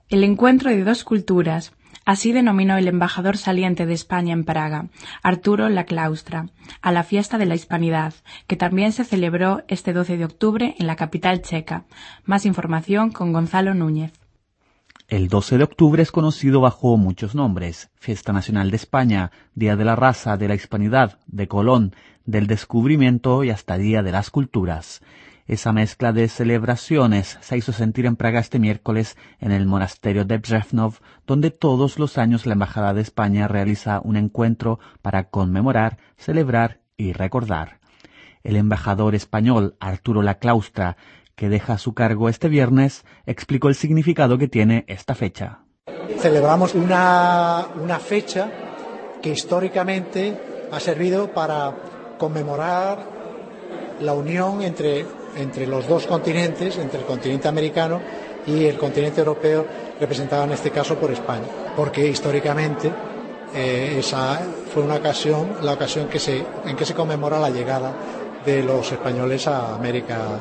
El encuentro de dos culturas, así denominó el embajador saliente de España en Praga, Arturo Laclaustra, a la Fiesta de la Hispanidad, que también se celebró este 12 de octubre en la capital checa. Más información con Gonzalo Núñez. El 12 de octubre es conocido bajo muchos nombres: Fiesta Nacional de España, Día de la Raza, de la Hispanidad, de Colón, del Descubrimiento y hasta Día de las Culturas. Esa mezcla de celebraciones se hizo sentir en Praga este miércoles en el monasterio de Břevnov, donde todos los años la Embajada de España realiza un encuentro para conmemorar, celebrar y recordar. El embajador español Arturo Laclaustra, que deja su cargo este viernes, explicó el significado que tiene esta fecha. Celebramos una fecha que históricamente ha servido para conmemorar la unión entre los dos continentes, entre el continente americano y el continente europeo, representado en este caso por España, porque históricamente esa fue la ocasión en que se conmemora la llegada de los españoles a América.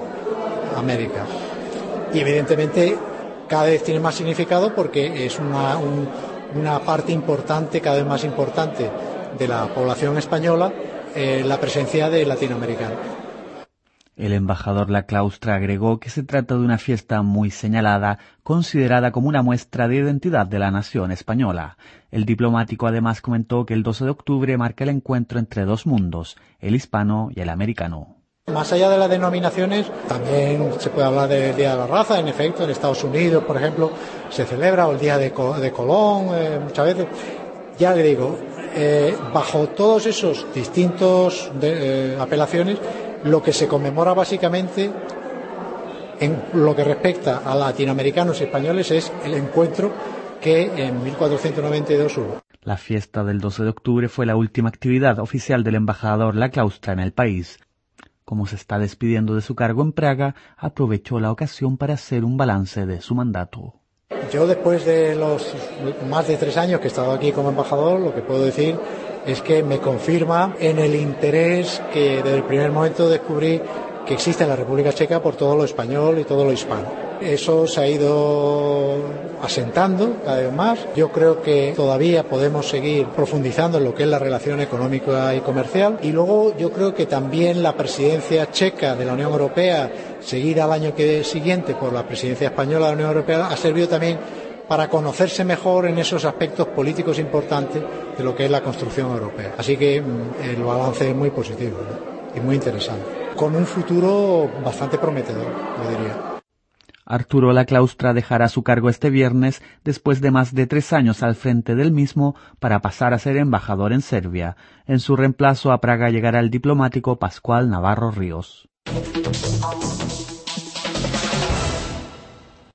Y evidentemente cada vez tiene más significado porque es una parte importante, cada vez más importante, de la población española, la presencia de latinoamericanos. El embajador Laclaustra agregó que se trata de una fiesta muy señalada, considerada como una muestra de identidad de la nación española. El diplomático además comentó que el 12 de octubre marca el encuentro entre dos mundos, el hispano y el americano. Más allá de las denominaciones, también se puede hablar del Día de la Raza. En efecto, en Estados Unidos, por ejemplo, se celebra, o el Día de Colón, muchas veces. Ya le digo, bajo todos esos distintos apelaciones, lo que se conmemora básicamente en lo que respecta a latinoamericanos y españoles es el encuentro que en 1492 hubo. La fiesta del 12 de octubre fue la última actividad oficial del embajador Laclaustra en el país. Como se está despidiendo de su cargo en Praga, aprovechó la ocasión para hacer un balance de su mandato. Yo, después de los más de 3 años que he estado aquí como embajador, lo que puedo decir es que me confirma en el interés que desde el primer momento descubrí que existe en la República Checa por todo lo español y todo lo hispano. Eso se ha ido asentando cada vez más. Yo creo que todavía podemos seguir profundizando en lo que es la relación económica y comercial. Y luego yo creo que también la presidencia checa de la Unión Europea, seguida al año siguiente por la presidencia española de la Unión Europea, ha servido también para conocerse mejor en esos aspectos políticos importantes de lo que es la construcción europea. Así que el balance es muy positivo, ¿no? Y muy interesante, con un futuro bastante prometedor, yo diría. Arturo Laclaustra dejará su cargo este viernes después de más de 3 años al frente del mismo para pasar a ser embajador en Serbia. En su reemplazo a Praga llegará el diplomático Pascual Navarro Ríos.